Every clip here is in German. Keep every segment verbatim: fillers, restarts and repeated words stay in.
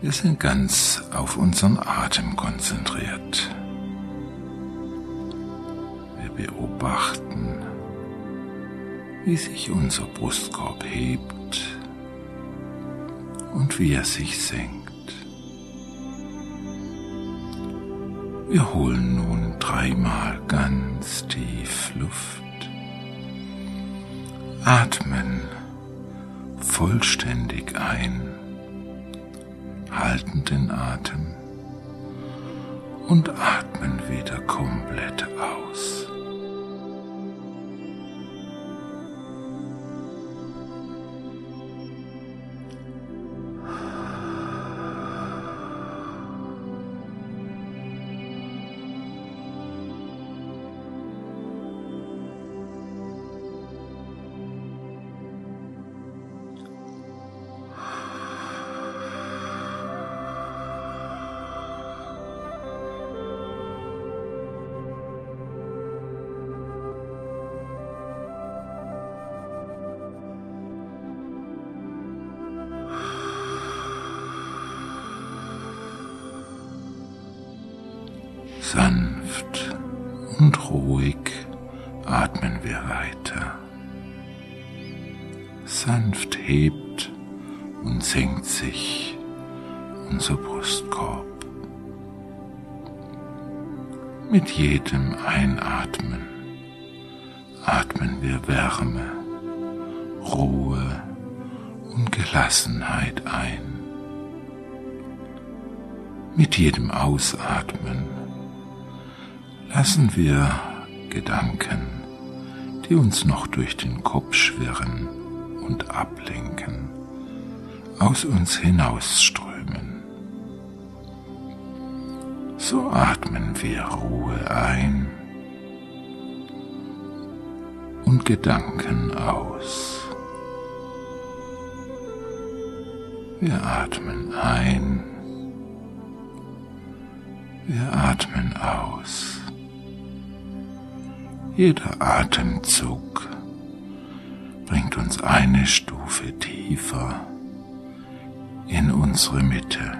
Wir sind ganz auf unseren Atem konzentriert. Wir beobachten, wie sich unser Brustkorb hebt und wie er sich senkt. Wir holen nun dreimal ganz tief Luft, atmen vollständig ein, halten den Atem und atmen wieder komplett aus. Sanft und ruhig atmen wir weiter. Sanft hebt und senkt sich unser Brustkorb. Mit jedem Einatmen atmen wir Wärme, Ruhe und Gelassenheit ein. Mit jedem Ausatmen lassen wir Gedanken, die uns noch durch den Kopf schwirren und ablenken, aus uns hinausströmen. So atmen wir Ruhe ein und Gedanken aus. Wir atmen ein, wir atmen aus. Jeder Atemzug bringt uns eine Stufe tiefer in unsere Mitte.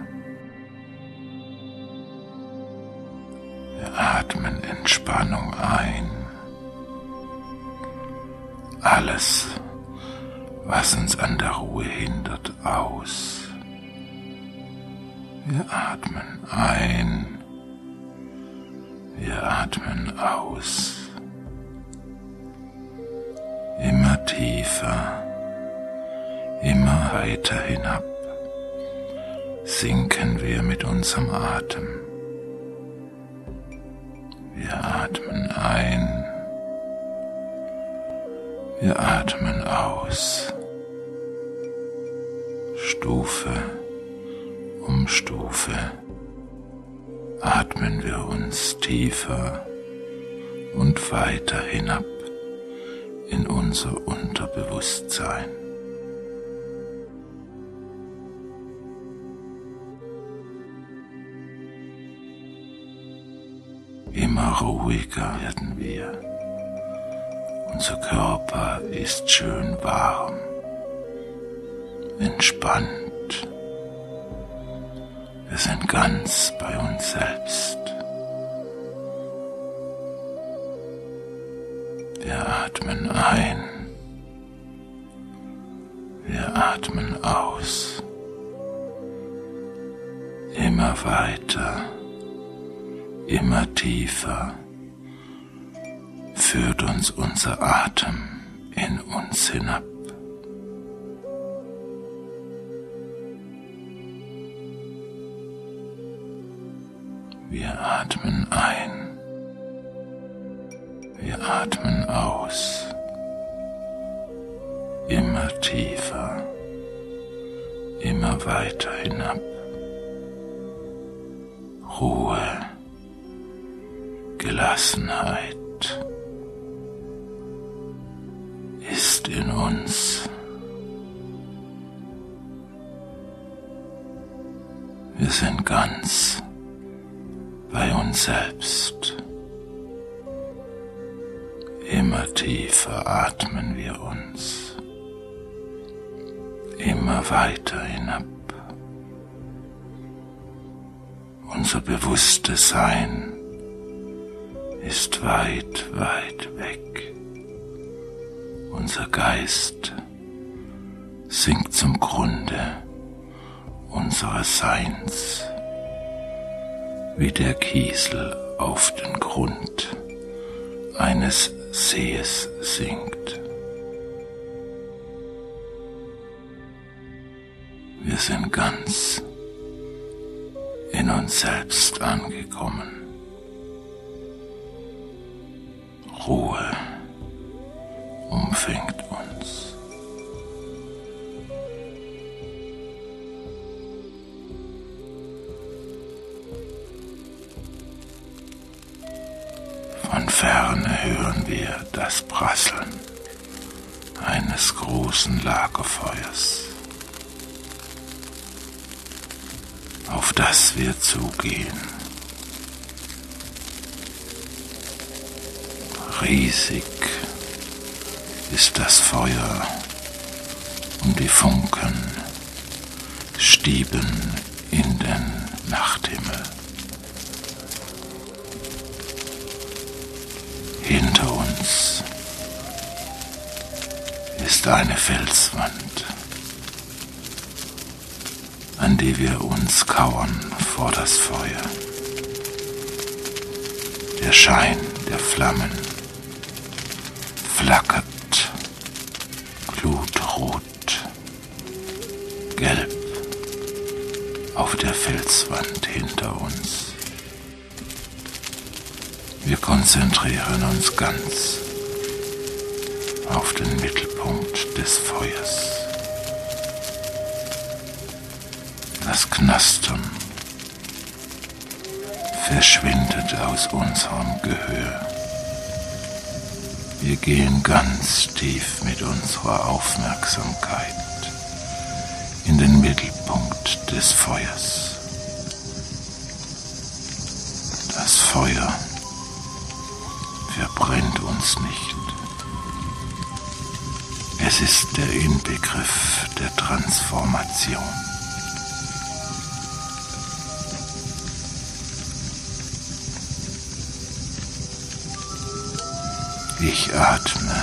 Wir atmen Entspannung ein. Alles, was uns an der Ruhe hindert, aus. Wir atmen ein. Wir atmen aus. Immer tiefer, immer weiter hinab sinken wir mit unserem Atem. Wir atmen ein, wir atmen aus, Stufe um Stufe atmen wir uns tiefer und weiter hinab in unser Unterbewusstsein. Immer ruhiger werden wir. Unser Körper ist schön warm, entspannt. Wir sind ganz bei uns selbst. Wir atmen ein, wir atmen aus, immer weiter, immer tiefer führt uns unser Atem in uns hinab. Wir atmen ein. Wir atmen aus, immer tiefer, immer weiter hinab. Ruhe, Gelassenheit ist in uns. Wir sind ganz bei uns selbst. Immer tiefer atmen wir uns, immer weiter hinab. Unser bewusstes Sein ist weit, weit weg. Unser Geist sinkt zum Grunde unseres Seins, wie der Kiesel auf den Grund eines Sees sinkt. Wir sind ganz in uns selbst angekommen. Ruhe umfängt uns. Von ferne hören wir das Prasseln eines großen Lagerfeuers, auf das wir zugehen. Riesig ist das Feuer und die Funken stieben in den Nachthimmel. Hinter uns ist eine Felswand, an die wir uns kauern vor das Feuer. Der Schein der Flammen flackert glutrot, gelb auf der Felswand hinter uns. Wir konzentrieren uns ganz auf den Mittelpunkt des Feuers. Das Knastern verschwindet aus unserem Gehör. Wir gehen ganz tief mit unserer Aufmerksamkeit in den Mittelpunkt des Feuers. Das Feuer verbrennt uns nicht. Es ist der Inbegriff der Transformation. Ich atme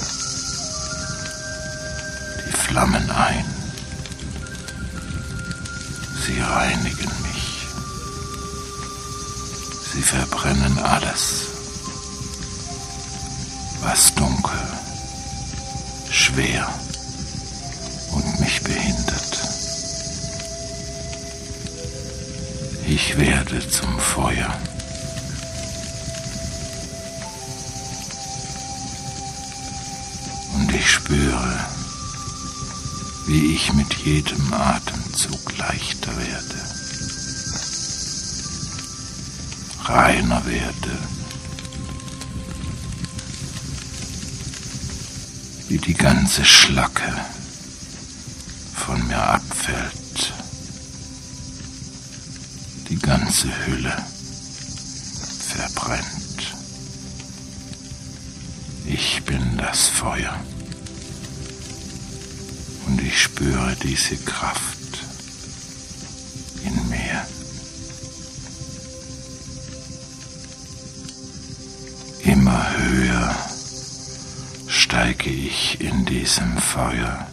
die Flammen ein. Sie reinigen mich. Sie verbrennen alles, was dunkel, schwer und mich behindert. Ich werde zum Feuer. Und ich spüre, wie ich mit jedem Atemzug leichter werde, reiner werde, wie die ganze Schlacke von mir abfällt, die ganze Hülle verbrennt. Ich bin das Feuer und ich spüre diese Kraft in mir. Immer höher steige ich in diesem Feuer,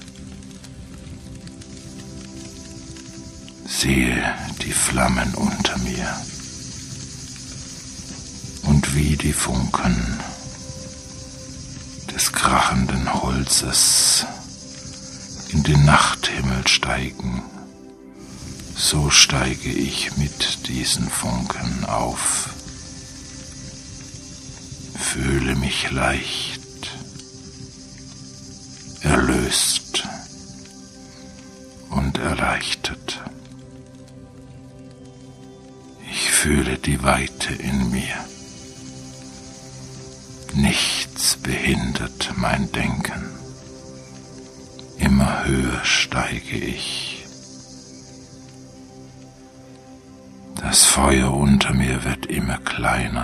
sehe die Flammen unter mir und wie die Funken des krachenden Holzes in den Nachthimmel steigen, so steige ich mit diesen Funken auf, fühle mich leicht, erlöst und erleichtert. Ich fühle die Weite in mir. Nichts behindert mein Denken. Immer höher steige ich. Das Feuer unter mir wird immer kleiner.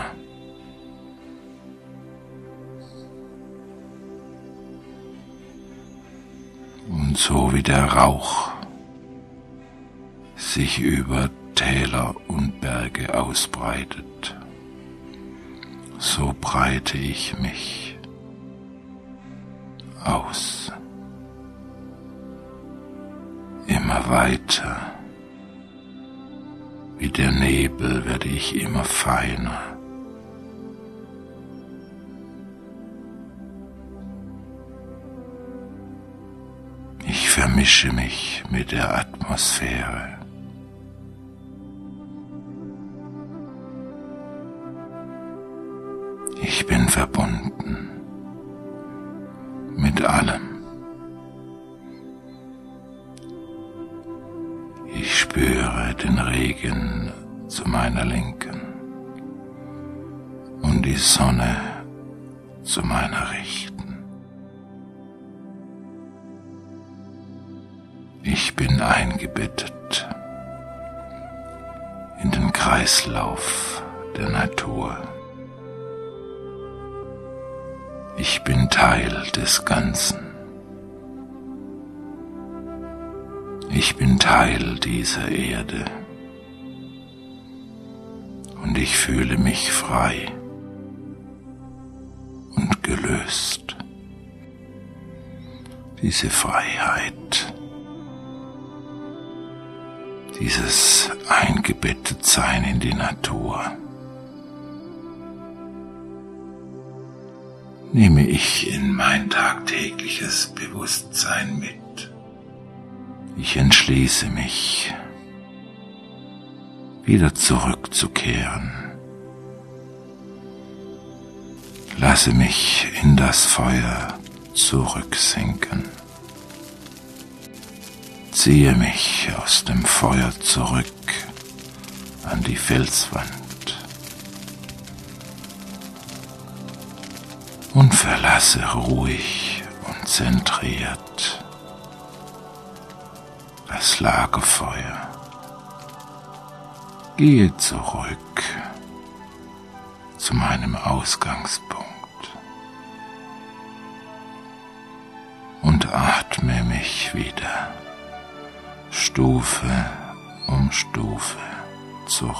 Und so wie der Rauch sich über Täler und Berge ausbreitet, so breite ich mich aus. Immer weiter, wie der Nebel werde ich immer feiner. Ich vermische mich mit der Atmosphäre. Ich bin verbunden mit allem. Ich spüre den Regen zu meiner Linken und die Sonne zu meiner Rechten. Ich bin eingebettet in den Kreislauf der Natur. Ich bin Teil des Ganzen. Ich bin Teil dieser Erde und ich fühle mich frei und gelöst. Diese Freiheit, dieses Eingebettetsein in die Natur, nehme ich in mein tagtägliches Bewusstsein mit. Ich entschließe mich, wieder zurückzukehren. Lasse mich in das Feuer zurücksinken. Ziehe mich aus dem Feuer zurück an die Felswand und verlasse ruhig und zentriert das Lagerfeuer. Gehe zurück zu meinem Ausgangspunkt und atme mich wieder Stufe um Stufe zurück.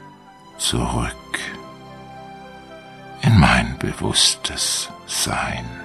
Zurück in mein bewusstes Sein.